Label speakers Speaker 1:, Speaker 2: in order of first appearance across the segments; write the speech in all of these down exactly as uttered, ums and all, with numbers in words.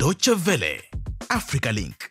Speaker 1: Deutsche Welle, Africa Link.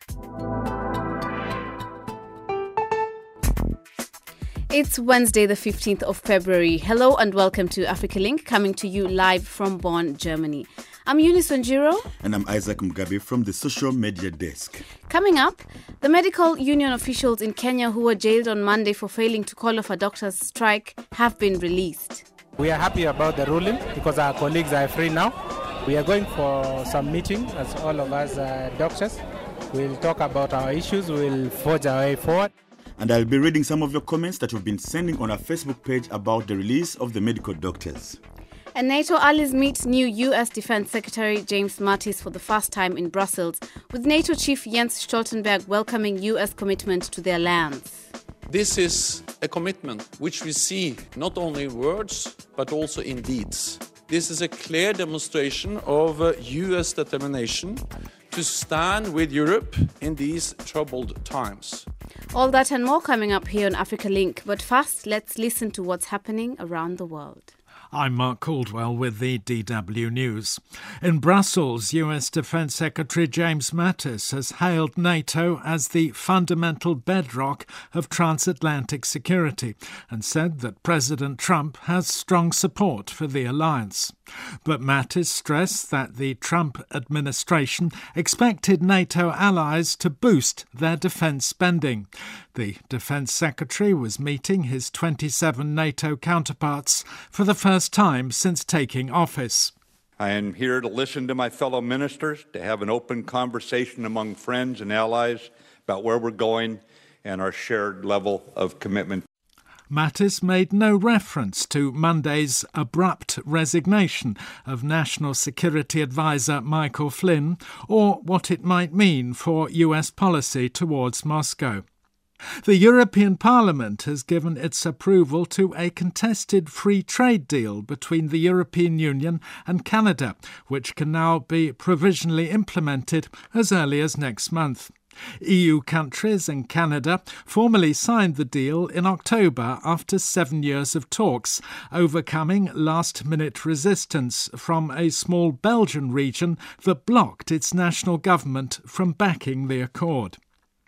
Speaker 2: It's Wednesday, the fifteenth of February. Hello and welcome to Africa Link, coming to you live from Bonn, Germany. I'm Eunice Wanjiro.
Speaker 3: And I'm Isaac Mugabe from the Social Media Desk.
Speaker 2: Coming up, the medical union officials in Kenya who were jailed on Monday for failing to call off a doctor's strike have been released.
Speaker 4: We are happy about the ruling because our colleagues are free now. We are going for some meeting as all of us uh, doctors. We'll talk about our issues. We'll forge our way forward.
Speaker 3: And I'll be reading some of your comments that you've been sending on our Facebook page about the release of the medical doctors.
Speaker 2: And NATO allies meet new U S Defense Secretary James Mattis for the first time in Brussels, with NATO Chief Jens Stoltenberg welcoming U S commitment to the alliance.
Speaker 5: This is a commitment which we see not only in words but also in deeds. This is a clear demonstration of uh, U S determination to stand with Europe in these troubled times.
Speaker 2: All that and more coming up here on Africa Link. But first, let's listen to what's happening around the world.
Speaker 6: I'm Mark Caldwell with the D W News. In Brussels, U S Defence Secretary James Mattis has hailed NATO as the fundamental bedrock of transatlantic security and said that President Trump has strong support for the alliance. But Mattis stressed that the Trump administration expected NATO allies to boost their defence spending. The Defence Secretary was meeting his twenty-seven NATO counterparts for the first time since taking office.
Speaker 7: I am here to listen to my fellow ministers, to have an open conversation among friends and allies about where we're going and our shared level of commitment.
Speaker 6: Mattis made no reference to Monday's abrupt resignation of National Security Advisor Michael Flynn or what it might mean for U S policy towards Moscow. The European Parliament has given its approval to a contested free trade deal between the European Union and Canada, which can now be provisionally implemented as early as next month. E U countries and Canada formally signed the deal in October after seven years of talks, overcoming last-minute resistance from a small Belgian region that blocked its national government from backing the accord.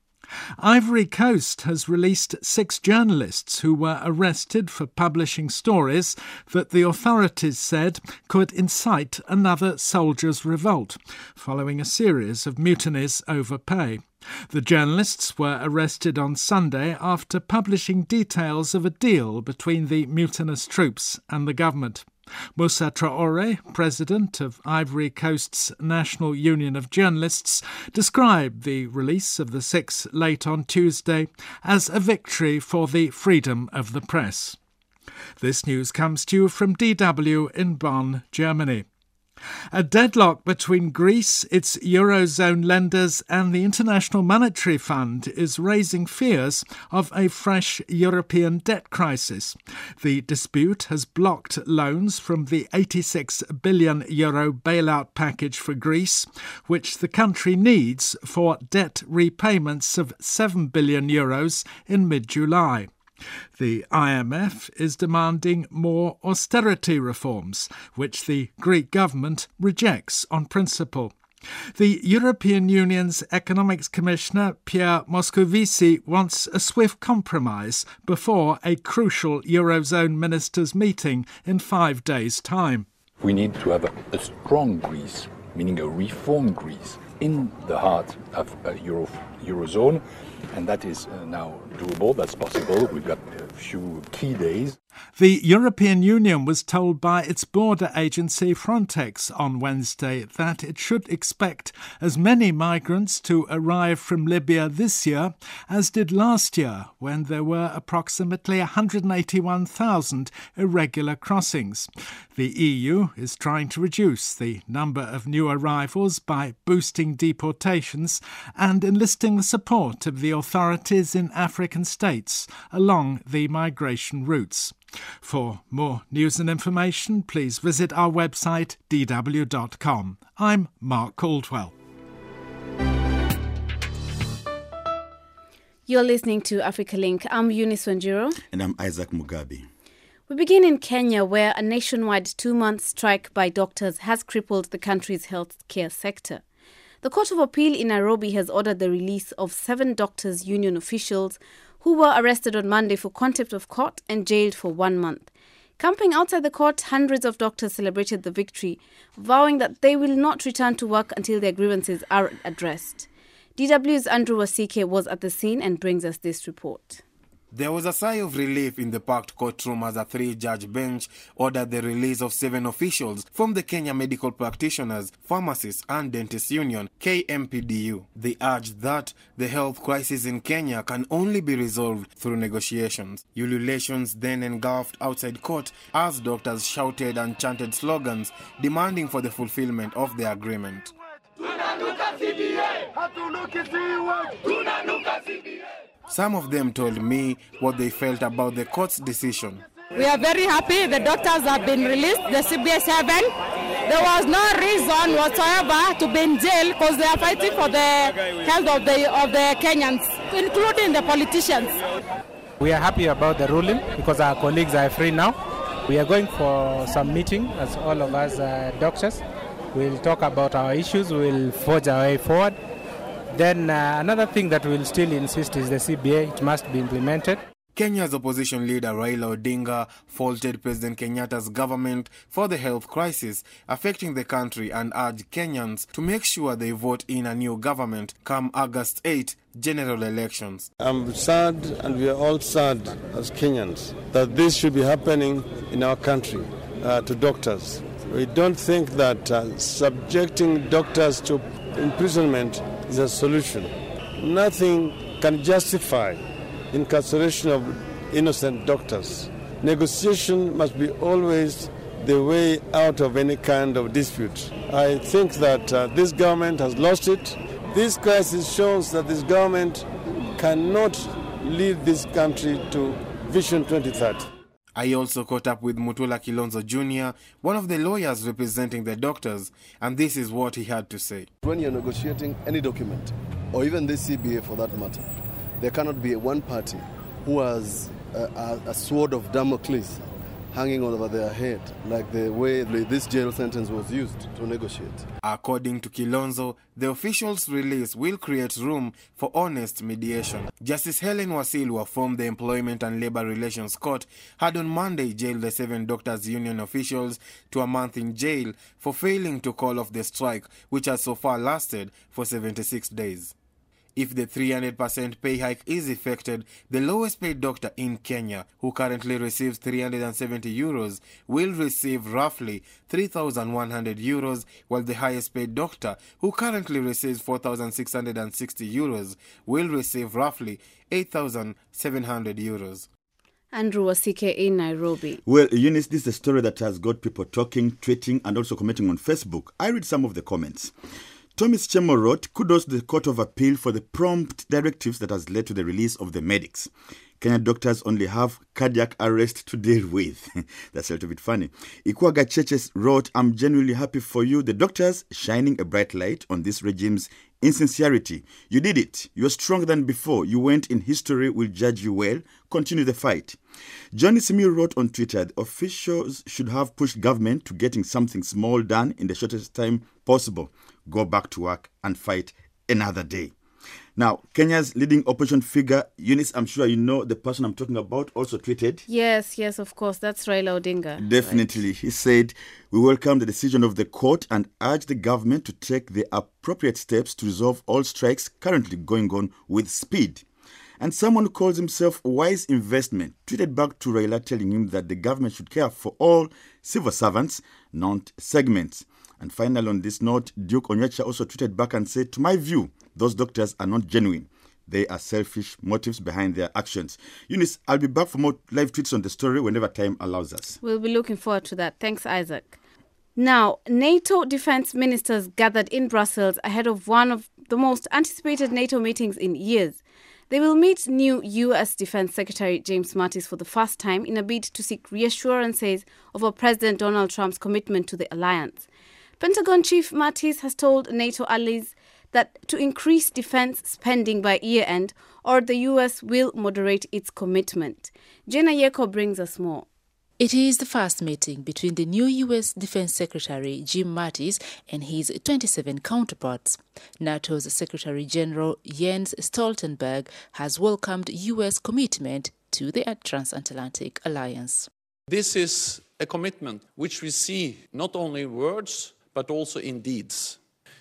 Speaker 6: Ivory Coast has released six journalists who were arrested for publishing stories that the authorities said could incite another soldiers' revolt, following a series of mutinies over pay. The journalists were arrested on Sunday after publishing details of a deal between the mutinous troops and the government. Moussa Traoré, president of Ivory Coast's National Union of Journalists, described the release of the six late on Tuesday as a victory for the freedom of the press. This news comes to you from D W in Bonn, Germany. A deadlock between Greece, its Eurozone lenders and the International Monetary Fund is raising fears of a fresh European debt crisis. The dispute has blocked loans from the eighty-six billion euro bailout package for Greece, which the country needs for debt repayments of seven billion euros in mid-July. The I M F is demanding more austerity reforms, which the Greek government rejects on principle. The European Union's Economics Commissioner Pierre Moscovici wants a swift compromise before a crucial Eurozone ministers' meeting in five days' time.
Speaker 8: We need to have a, a strong Greece, meaning a reformed Greece, in the heart of a Euro, Eurozone. And that is uh, now doable, that's possible. We've got a few key days.
Speaker 6: The European Union was told by its border agency Frontex on Wednesday that it should expect as many migrants to arrive from Libya this year as did last year, when there were approximately one hundred eighty-one thousand irregular crossings. The E U is trying to reduce the number of new arrivals by boosting deportations and enlisting the support of the authorities in African states along the migration routes. For more news and information, please visit our website d w dot com. I'm Mark Caldwell.
Speaker 2: You're listening to Africa Link. I'm Eunice Wanjiro.
Speaker 3: And I'm Isaac Mugabe.
Speaker 2: We begin in Kenya, where a nationwide two-month strike by doctors has crippled the country's healthcare sector. The Court of Appeal in Nairobi has ordered the release of seven doctors' union officials who were arrested on Monday for contempt of court and jailed for one month. Camping outside the court, hundreds of doctors celebrated the victory, vowing that they will not return to work until their grievances are addressed. D W's Andrew Wasike was at the scene and brings us this report.
Speaker 9: There was a sigh of relief in the packed courtroom as a three-judge bench ordered the release of seven officials from the Kenya Medical Practitioners, Pharmacists and Dentists Union, K M P D U. They urged that the health crisis in Kenya can only be resolved through negotiations. Ululations then engulfed outside court as doctors shouted and chanted slogans demanding for the fulfillment of the agreement. Some of them told me what they felt about the court's decision.
Speaker 10: We are very happy the doctors have been released, the C B S seven. There was no reason whatsoever to be in jail because they are fighting for the health of the, of the Kenyans, including the politicians.
Speaker 4: We are happy about the ruling because our colleagues are free now. We are going for some meeting as all of us uh, doctors. We'll talk about our issues, we'll forge our way forward. Then uh, another thing that we'll still insist is the C B A, it must be implemented.
Speaker 9: Kenya's opposition leader Raila Odinga faulted President Kenyatta's government for the health crisis affecting the country and urged Kenyans to make sure they vote in a new government come August eighth general elections.
Speaker 11: I'm sad, and we are all sad as Kenyans, that this should be happening in our country uh, to doctors. We don't think that uh, subjecting doctors to imprisonment is a solution. Nothing can justify incarceration of innocent doctors. Negotiation must be always the way out of any kind of dispute. I think that uh, this government has lost it. This crisis shows that this government cannot lead this country to Vision twenty thirty.
Speaker 9: I also caught up with Mutula Kilonzo Junior, one of the lawyers representing the doctors, and this is what he had to say.
Speaker 12: When you're negotiating any document, or even the C B A for that matter, there cannot be one party who has a, a, a sword of Damocles hanging over their head, like the way this jail sentence was used to negotiate.
Speaker 9: According to Kilonzo, the officials' release will create room for honest mediation. Justice Helen Wasilwa from the Employment and Labour Relations Court had on Monday jailed the seven doctors' union officials to a month in jail for failing to call off the strike, which has so far lasted for seventy-six days. If the three hundred percent pay hike is effected, the lowest paid doctor in Kenya, who currently receives three hundred seventy euros, will receive roughly three thousand one hundred euros, while the highest paid doctor, who currently receives four thousand six hundred sixty euros, will receive roughly eight thousand seven hundred euros.
Speaker 2: Andrew Wasike in Nairobi.
Speaker 3: Well, Eunice, this is a story that has got people talking, tweeting, and also commenting on Facebook. I read some of the comments. Thomas Chemo wrote, kudos to the Court of Appeal for the prompt directives that has led to the release of the medics. Kenya doctors only have cardiac arrest to deal with. That's a little bit funny. Ikwaga Cheches wrote, I'm genuinely happy for you, the doctors, shining a bright light on this regime's insincerity. You did it. You're stronger than before. You went in history. Will judge you well. Continue the fight. Johnny Simiu wrote on Twitter, the officials should have pushed government to getting something small done in the shortest time possible. Go back to work and fight another day. Now, Kenya's leading opposition figure, Eunice, I'm sure you know the person I'm talking about, also tweeted.
Speaker 2: Yes, yes, of course. That's Raila Odinga.
Speaker 3: Definitely. Right. He said, we welcome the decision of the court and urge the government to take the appropriate steps to resolve all strikes currently going on with speed. And someone who calls himself Wise Investment tweeted back to Raila telling him that the government should care for all civil servants, not segments. And finally, on this note, Duke Onyecha also tweeted back and said, to my view, those doctors are not genuine. They are selfish motives behind their actions. Eunice, I'll be back for more live tweets on the story whenever time allows us.
Speaker 2: We'll be looking forward to that. Thanks, Isaac. Now, NATO defense ministers gathered in Brussels ahead of one of the most anticipated NATO meetings in years. They will meet new U S Defense Secretary James Mattis for the first time in a bid to seek reassurances over President Donald Trump's commitment to the alliance. Pentagon Chief Mattis has told NATO allies that to increase defense spending by year-end, or the U S will moderate its commitment. Jenna Yeko brings us more.
Speaker 13: It is the first meeting between the new U S Defense Secretary Jim Mattis and his twenty-seven counterparts. NATO's Secretary General Jens Stoltenberg has welcomed U S commitment to the transatlantic alliance.
Speaker 5: This is a commitment which we see not only in words but also in deeds.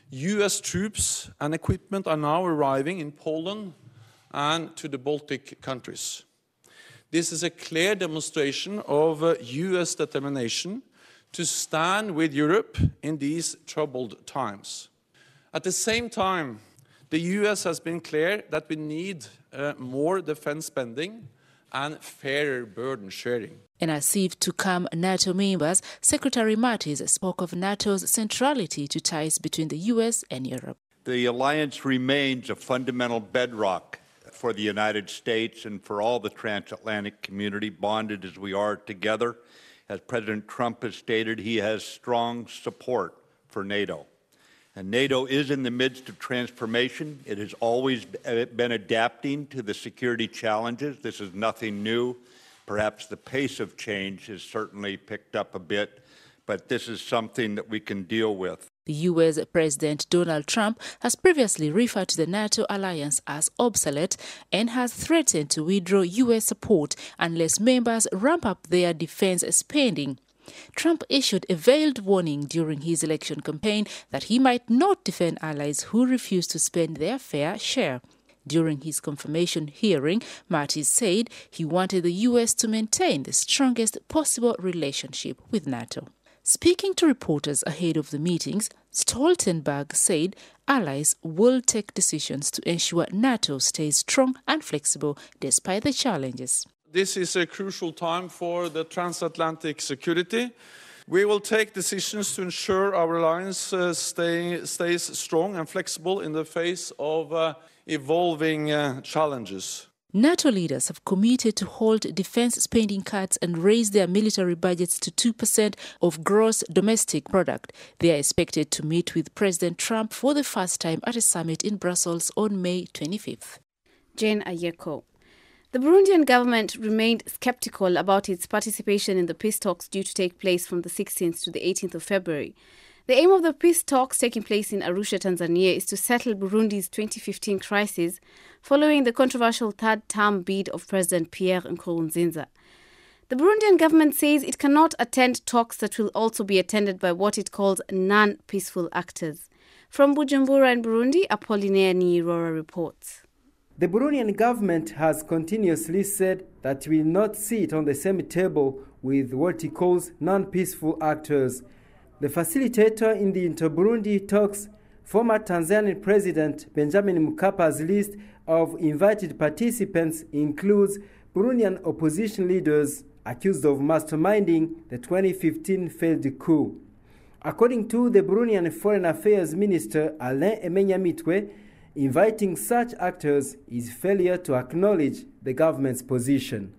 Speaker 5: U S troops and equipment are now arriving in Poland and to the Baltic countries. This is a clear demonstration of uh, U S determination to stand with Europe in these troubled times. At the same time, the U S has been clear that we need uh, more defense spending and fairer burden sharing.
Speaker 13: And as if to calm NATO members, Secretary Mattis spoke of NATO's centrality to ties between the U S and Europe.
Speaker 7: The alliance remains a fundamental bedrock for the United States and for all the transatlantic community, bonded as we are together. As President Trump has stated, he has strong support for NATO. And NATO is in the midst of transformation. It has always been adapting to the security challenges. This is nothing new. Perhaps the pace of change has certainly picked up a bit, but this is something that we can deal with.
Speaker 13: The U S President Donald Trump has previously referred to the NATO alliance as obsolete and has threatened to withdraw U S support unless members ramp up their defense spending. Trump issued a veiled warning during his election campaign that he might not defend allies who refuse to spend their fair share. During his confirmation hearing, Mattis said he wanted the U S to maintain the strongest possible relationship with NATO. Speaking to reporters ahead of the meetings, Stoltenberg said allies will take decisions to ensure NATO stays strong and flexible despite the challenges.
Speaker 5: This is a crucial time for the transatlantic security. We will take decisions to ensure our alliance uh, stay, stays strong and flexible in the face of uh, evolving uh, challenges.
Speaker 13: NATO leaders have committed to halt defense spending cuts and raise their military budgets to two percent of gross domestic product. They are expected to meet with President Trump for the first time at a summit in Brussels on May twenty-fifth.
Speaker 2: Jane Ayeko. The Burundian government remained skeptical about its participation in the peace talks due to take place from the sixteenth to the eighteenth of February. The aim of the peace talks taking place in Arusha, Tanzania, is to settle Burundi's twenty fifteen crisis following the controversial third-term bid of President Pierre Nkurunziza. The Burundian government says it cannot attend talks that will also be attended by what it calls non-peaceful actors. From Bujumbura in Burundi, Apollinaire Niyirora reports.
Speaker 14: The Burundian government has continuously said that it will not sit on the same table with what it calls non-peaceful actors. The facilitator in the inter-Burundi talks, former Tanzanian President Benjamin Mkappa's list of invited participants includes Burundian opposition leaders accused of masterminding the twenty fifteen failed coup. According to the Burundian Foreign Affairs Minister Alain Emenyamitwe, inviting such actors is failure to acknowledge the government's position.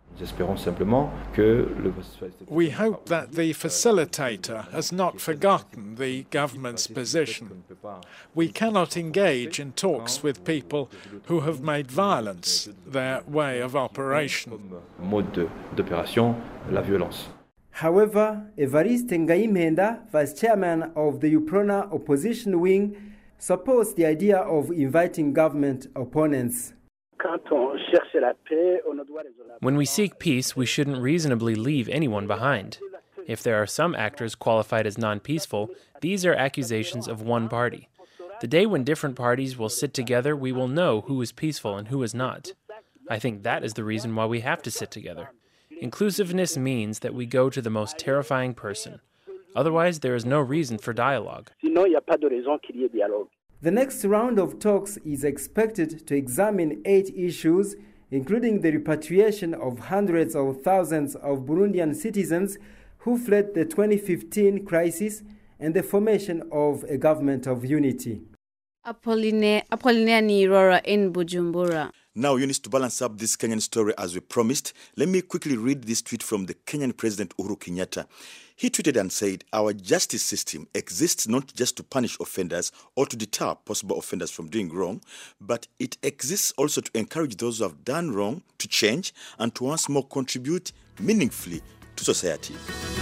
Speaker 6: We hope that the facilitator has not forgotten the government's position. We cannot engage in talks with people who have made violence their way of operation.
Speaker 14: However, Evariste Ngayimenda, vice chairman of the UPRONA opposition wing, supports the idea of inviting government opponents.
Speaker 15: When we seek peace, we shouldn't reasonably leave anyone behind. If there are some actors qualified as non-peaceful, these are accusations of one party. The day when different parties will sit together, we will know who is peaceful and who is not. I think that is the reason why we have to sit together. Inclusiveness means that we go to the most terrifying person. Otherwise, there is no reason for dialogue.
Speaker 14: The next round of talks is expected to examine eight issues, including the repatriation of hundreds of thousands of Burundian citizens who fled the twenty fifteen crisis and the formation of a government of unity.
Speaker 2: Apollinaire Niyirora in Bujumbura.
Speaker 3: Now, Eunice, to balance up this Kenyan story as we promised, let me quickly read this tweet from the Kenyan President Uhuru Kenyatta. He tweeted and said, "Our justice system exists not just to punish offenders or to deter possible offenders from doing wrong, but it exists also to encourage those who have done wrong to change and to once more contribute meaningfully to society.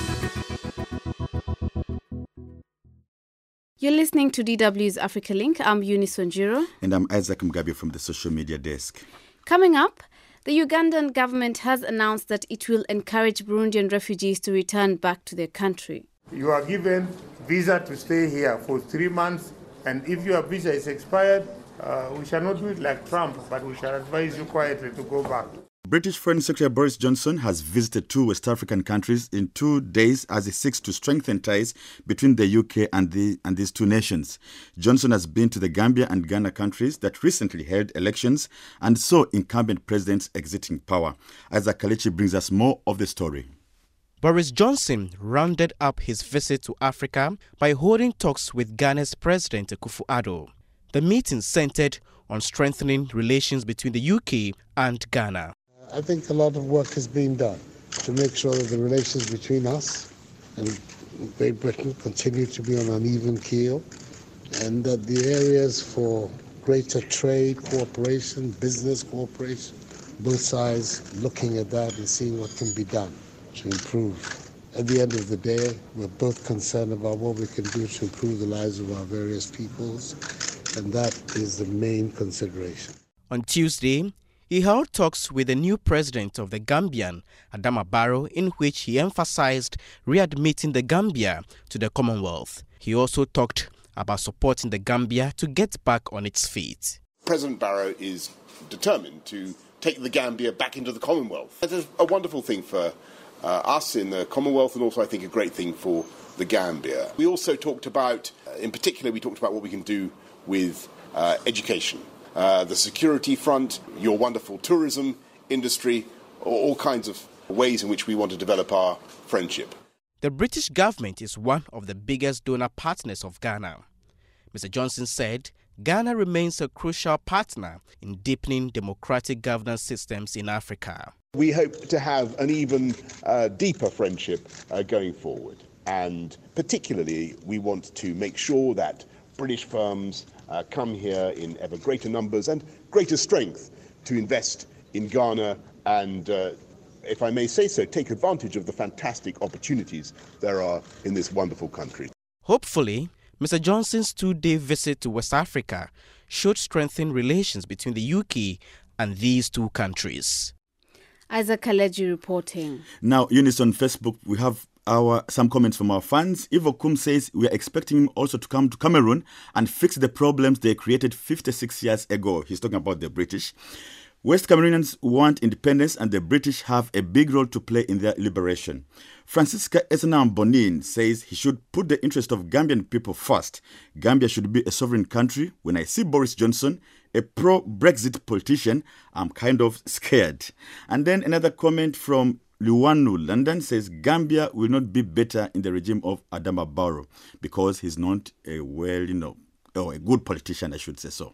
Speaker 2: You're listening to D W's Africa Link. I'm Eunice Wanjiro.
Speaker 3: And I'm Isaac Mugabe from the social media desk.
Speaker 2: Coming up, the Ugandan government has announced that it will encourage Burundian refugees to return back to their country.
Speaker 16: You are given visa to stay here for three months, and if your visa is expired, uh, we shall not do it like Trump, but we shall advise you quietly to go back.
Speaker 3: British Foreign Secretary Boris Johnson has visited two West African countries in two days as he seeks to strengthen ties between the U K and, the, and these two nations. Johnson has been to the Gambia and Ghana countries that recently held elections and saw incumbent presidents exiting power. Isaac Kalechi brings us more of the story.
Speaker 17: Boris Johnson rounded up his visit to Africa by holding talks with Ghana's President Akufo-Addo. The meeting centered on strengthening relations between the U K and Ghana.
Speaker 18: I think a lot of work has been done to make sure that the relations between us and Great Britain continue to be on an even keel, and that the areas for greater trade cooperation, business cooperation, both sides looking at that and seeing what can be done to improve. At the end of the day, we're both concerned about what we can do to improve the lives of our various peoples, and that is the main consideration.
Speaker 17: On Tuesday, he held talks with the new president of the Gambian, Adama Barrow, in which he emphasized readmitting the Gambia to the Commonwealth. He also talked about supporting the Gambia to get back on its feet.
Speaker 19: President Barrow is determined to take the Gambia back into the Commonwealth. That is a wonderful thing for uh, us in the Commonwealth, and also I think a great thing for the Gambia. We also talked about, uh, in particular, we talked about what we can do with uh, education. Uh, the security front, your wonderful tourism industry, all kinds of ways in which we want to develop our friendship.
Speaker 17: The British government is one of the biggest donor partners of Ghana. Mister Johnson said Ghana remains a crucial partner in deepening democratic governance systems in Africa.
Speaker 19: We hope to have an even uh, deeper friendship uh, going forward. And particularly, we want to make sure that British firms uh, come here in ever greater numbers and greater strength to invest in Ghana and, uh, if I may say so, take advantage of the fantastic opportunities there are in this wonderful country.
Speaker 17: Hopefully, Mister Johnson's two-day visit to West Africa should strengthen relations between the U K and these two countries.
Speaker 2: Isaac Kalechi reporting.
Speaker 3: Now, Eunice, on Facebook, we have Our, some comments from our fans. Ivo Kum says we are expecting him also to come to Cameroon and fix the problems they created fifty-six years ago. He's talking about the British. West Cameroonians want independence and the British have a big role to play in their liberation. Francisca Esenam Bonin says he should put the interest of Gambian people first. Gambia should be a sovereign country. When I see Boris Johnson, a pro-Brexit politician, I'm kind of scared. And then another comment from Luwanu London says Gambia will not be better in the regime of Adama Barrow because he's not a well, you know, or a good politician, I should say so.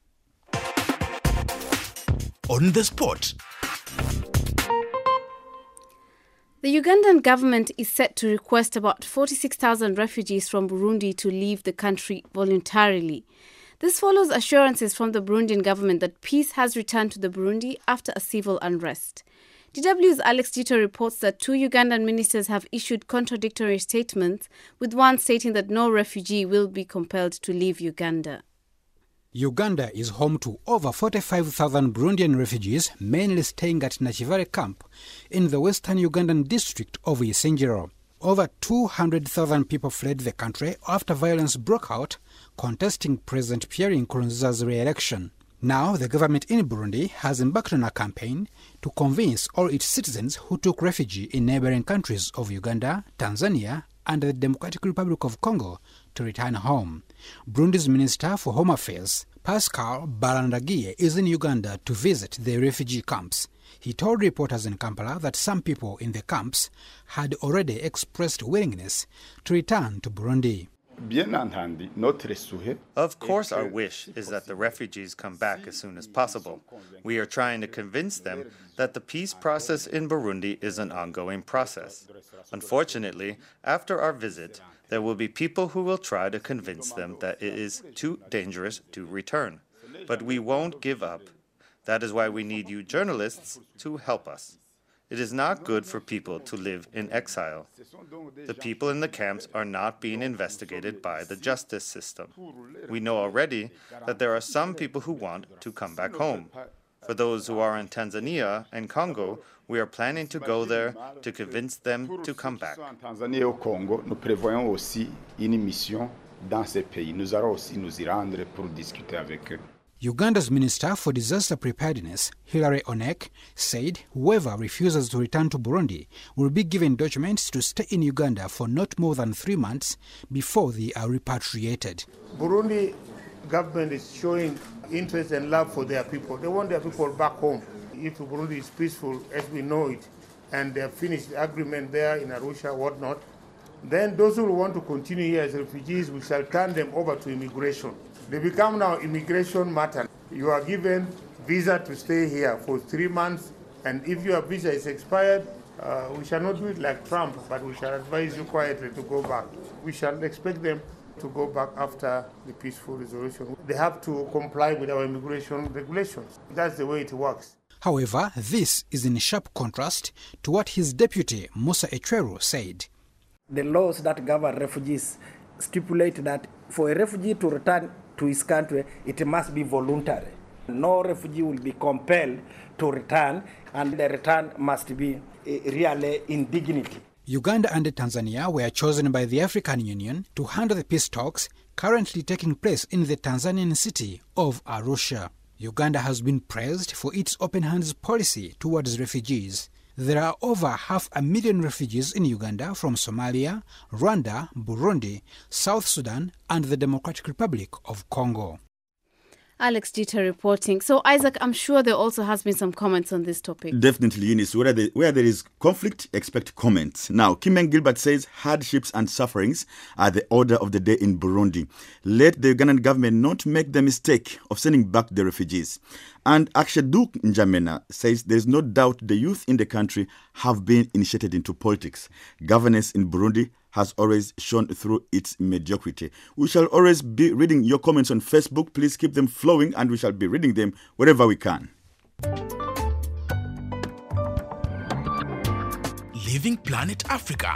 Speaker 1: On the spot.
Speaker 2: The Ugandan government is set to request about forty-six thousand refugees from Burundi to leave the country voluntarily. This follows assurances from the Burundian government that peace has returned to the Burundi after a civil unrest. D W's Alex Dito reports that two Ugandan ministers have issued contradictory statements, with one stating that no refugee will be compelled to leave Uganda.
Speaker 20: Uganda is home to over forty-five thousand Burundian refugees, mainly staying at Nachivare camp in the western Ugandan district of Isingiro. Over two hundred thousand people fled the country after violence broke out, contesting President Pierre Nkurunziza's re-election. Now, the government in Burundi has embarked on a campaign to convince all its citizens who took refuge in neighboring countries of Uganda, Tanzania, and the Democratic Republic of Congo to return home. Burundi's Minister for Home Affairs, Pascal Barandagiye, is in Uganda to visit the refugee camps. He told reporters in Kampala that some people in the camps had already expressed willingness to return to Burundi.
Speaker 21: Of course, our wish is that the refugees come back as soon as possible. We are trying to convince them that the peace process in Burundi is an ongoing process. Unfortunately, after our visit, there will be people who will try to convince them that it is too dangerous to return. But we won't give up. That is why we need you journalists to help us. It is not good for people to live in exile. The people in the camps are not being investigated by the justice system. We know already that there are some people who want to come back home. For those who are in Tanzania and Congo, we are planning to go there to convince them to come back.
Speaker 8: Tanzania et au Congo, nous prévoyons aussi une mission dans ces pays. Nous allons aussi nous y rendre pour discuter avec eux.
Speaker 20: Uganda's Minister for Disaster Preparedness, Hilary Onek, said whoever refuses to return to Burundi will be given documents to stay in Uganda for not more than three months before they are repatriated.
Speaker 16: Burundi government is showing interest and love for their people. They want their people back home. If Burundi is peaceful as we know it, and they have finished the agreement there in Arusha, whatnot, then those who want to continue here as refugees, we shall turn them over to immigration. They become now immigration matter. You are given visa to stay here for three months, and if your visa is expired, uh, we shall not do it like Trump, but we shall advise you quietly to go back. We shall expect them to go back after the peaceful resolution. They have to comply with our immigration regulations. That's the way it works.
Speaker 20: However, this is in sharp contrast to what his deputy, Musa Echweru, said.
Speaker 22: The laws that govern refugees stipulate that for a refugee to return to his country, it must be voluntary. No refugee will be compelled to return, and the return must be really in dignity.
Speaker 20: Uganda and Tanzania were chosen by the African Union to handle the peace talks currently taking place in the Tanzanian city of Arusha. Uganda has been praised for its open hands policy towards refugees. There are over half a million refugees in Uganda from Somalia, Rwanda, Burundi, South Sudan, and the Democratic Republic of Congo.
Speaker 2: Alex Jeter reporting. So, Isaac, I'm sure there also has been some comments on this topic.
Speaker 3: Definitely, Eunice. Where there, where there is conflict, expect comments. Now, Kimen Gilbert says hardships and sufferings are the order of the day in Burundi. Let the Ugandan government not make the mistake of sending back the refugees. And Aksheduk Njamena says there is no doubt the youth in the country have been initiated into politics. Governance in Burundi has always shone through its mediocrity. We shall always be reading your comments on Facebook. Please keep them flowing, and we shall be reading them wherever we can.
Speaker 1: Living Planet Africa.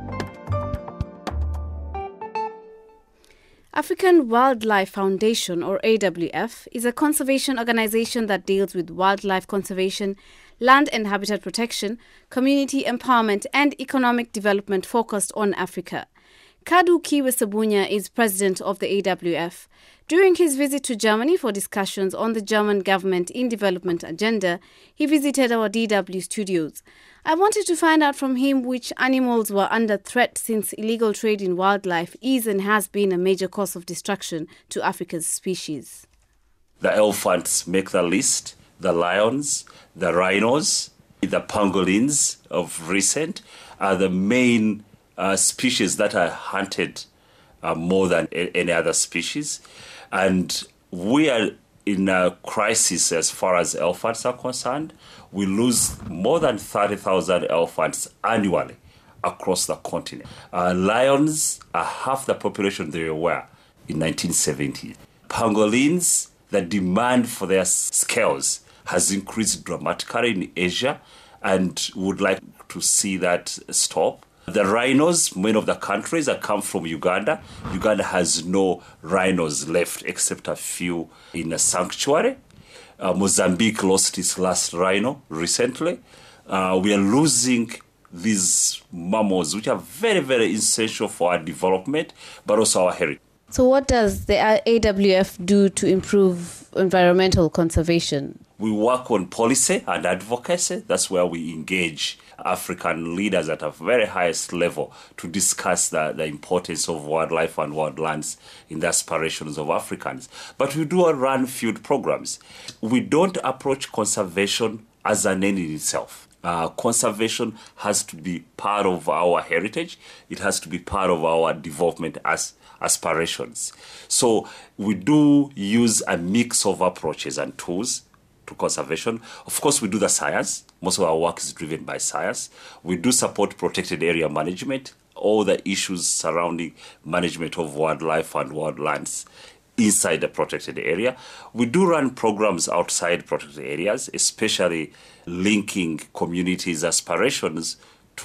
Speaker 2: African Wildlife Foundation, or A W F, is a conservation organization that deals with wildlife conservation, land and habitat protection, community empowerment, and economic development focused on Africa. Kadu Kiwe Sabunya is president of the A W F. During his visit to Germany for discussions on the German government in development agenda, he visited our D W studios. I wanted to find out from him which animals were under threat, since illegal trade in wildlife is and has been a major cause of destruction to Africa's species.
Speaker 23: The elephants make the list, the lions, the rhinos, the pangolins of recent are the main uh, species that are hunted uh, more than a- any other species. And we are in a crisis as far as elephants are concerned. We lose more than thirty thousand elephants annually across the continent. Uh, lions are half the population they were in nineteen seventy. Pangolins, the demand for their scales has increased dramatically in Asia, and would like to see that stop. The rhinos, many of the countries that come from Uganda, Uganda has no rhinos left except a few in a sanctuary. Uh, Mozambique lost its last rhino recently. Uh, we are losing these mammals, which are very, very essential for our development, but also our heritage.
Speaker 2: So what does the A W F do to improve environmental conservation?
Speaker 23: We work on policy and advocacy. That's where we engage African leaders at a very highest level to discuss the, the importance of wildlife and wildlands in the aspirations of Africans. But we do run field programs. We don't approach conservation as an end in itself. Uh, conservation has to be part of our heritage. It has to be part of our development as aspirations. So we do use a mix of approaches and tools to conservation. Of course, we do the science. Most of our work is driven by science. We do support protected area management, all the issues surrounding management of wildlife and wildlands inside the protected area. We do run programs outside protected areas, especially linking communities' aspirations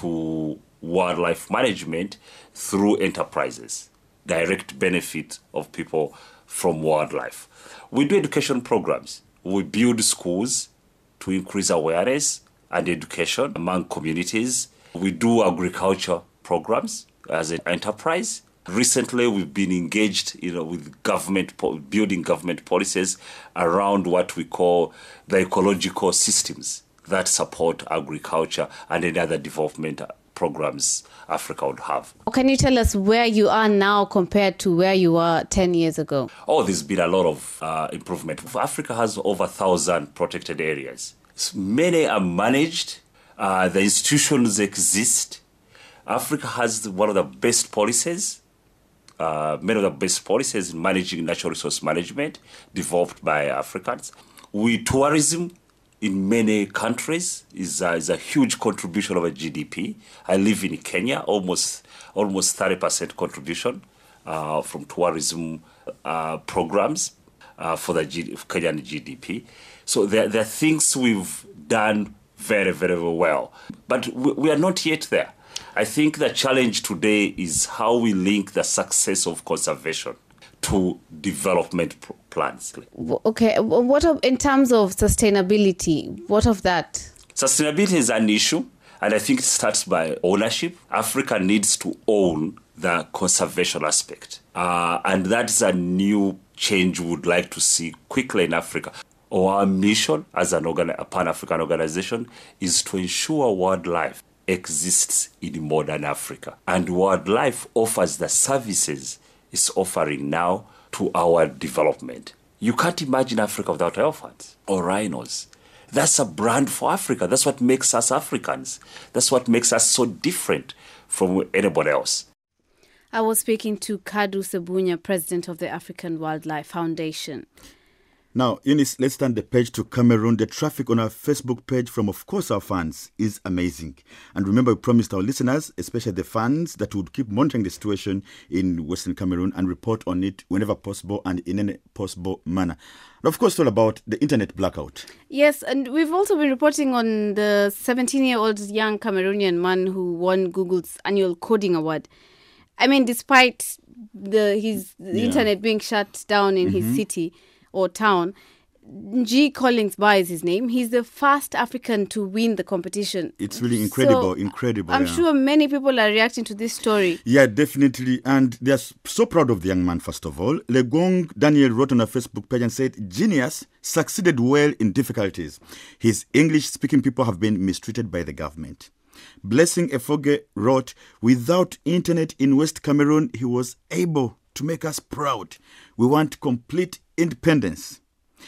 Speaker 23: to wildlife management through enterprises, direct benefit of people from wildlife. We do education programs. We build schools to increase awareness and education among communities. We do agriculture programs as an enterprise. Recently, we've been engaged, you know, with government, building government policies around what we call the ecological systems that support agriculture and any other development programs Africa would have.
Speaker 2: Can you tell us where you are now compared to where you were ten years ago?
Speaker 23: Oh, there's been a lot of uh, improvement. Africa has over a thousand protected areas. Many are managed. Uh, the institutions exist. Africa has one of the best policies. Uh, many of the best policies in managing natural resource management developed by Africans. We tourism in many countries is a, is a huge contribution of a G D P. I live in Kenya, almost almost thirty percent contribution uh, from tourism uh, programs uh, for the G- Kenyan G D P. So there, there are things we've done very, very well. But we, we are not yet there. I think the challenge today is how we link the success of conservation to development pr- plans.
Speaker 2: Okay, what of, in terms of sustainability, what of that?
Speaker 23: Sustainability is an issue, and I think it starts by ownership. Africa needs to own the conservation aspect, uh, and that is a new change we would like to see quickly in Africa. Our mission as an organ- a Pan-African organization is to ensure wildlife exists in modern Africa, and wildlife offers the services it's offering now to our development. You can't imagine Africa without elephants or rhinos. That's a brand for Africa. That's what makes us Africans. That's what makes us so different from anybody else.
Speaker 2: I was speaking to Kadu Sebunya, president of the African Wildlife Foundation.
Speaker 3: Now, Eunice, let's turn the page to Cameroon. The traffic on our Facebook page from, of course, our fans is amazing. And remember, we promised our listeners, especially the fans, that we would keep monitoring the situation in Western Cameroon and report on it whenever possible and in any possible manner. And of course, it's all about the internet blackout.
Speaker 2: Yes, and we've also been reporting on the seventeen-year-old young Cameroonian man who won Google's annual coding award. I mean, despite the his the yeah. internet being shut down in mm-hmm. his city or town, G. Collins Bar is his name. He's the first African to win the competition.
Speaker 3: It's really incredible, so, incredible.
Speaker 2: I'm
Speaker 3: yeah.
Speaker 2: sure many people are reacting to this story.
Speaker 3: Yeah, definitely. And they're so proud of the young man, first of all. Legong Daniel wrote on a Facebook page and said, "Genius succeeded well in difficulties. His English-speaking people have been mistreated by the government." Blessing Efoge wrote, "Without internet in West Cameroon, he was able to make us proud. We want complete independence."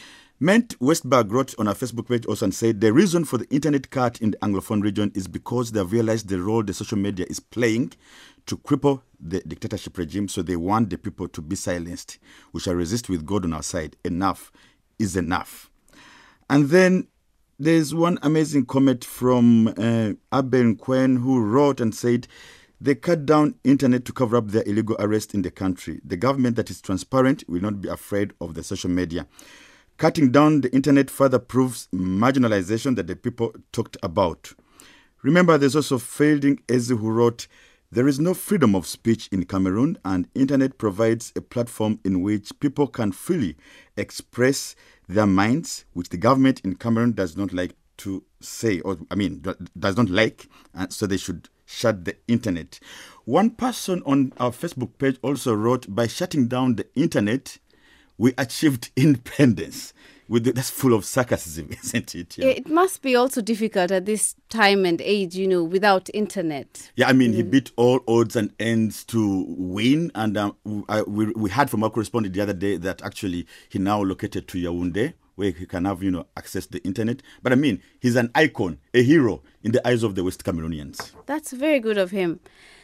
Speaker 3: Ment Westberg wrote on our Facebook page also and said, "The reason for the internet cut in the Anglophone region is because they have realized the role the social media is playing to cripple the dictatorship regime, so they want the people to be silenced. We shall resist with God on our side. Enough is enough." And then there's one amazing comment from uh, Abel Nkwen, who wrote and said, "They cut down internet to cover up their illegal arrest in the country. The government that is transparent will not be afraid of the social media. Cutting down the internet further proves marginalization that the people talked about." Remember, there's also Fielding Eze who wrote, "There is no freedom of speech in Cameroon, and internet provides a platform in which people can freely express their minds, which the government in Cameroon does not like to say, or I mean, does not like, and so they should shut the internet." One person on our Facebook page also wrote, "By shutting down the internet, we achieved independence." With the, that's full of sarcasm, isn't it? Yeah.
Speaker 2: It must be also difficult at this time and age, you know, without internet.
Speaker 3: Yeah, I mean, mm. he beat all odds and ends to win. And um, I, we, we heard from our correspondent the other day that actually he now located to Yaoundé, where he can have, you know, access the internet. But I mean, he's an icon, a hero in the eyes of the West Cameroonians.
Speaker 2: That's very good of him.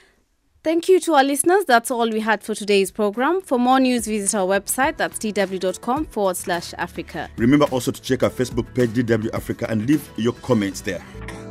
Speaker 2: Thank you to our listeners. That's all we had for today's program. For more news, visit our website. That's dw.com forward slash Africa.
Speaker 3: Remember also to check our Facebook page, D W Africa, and leave your comments there.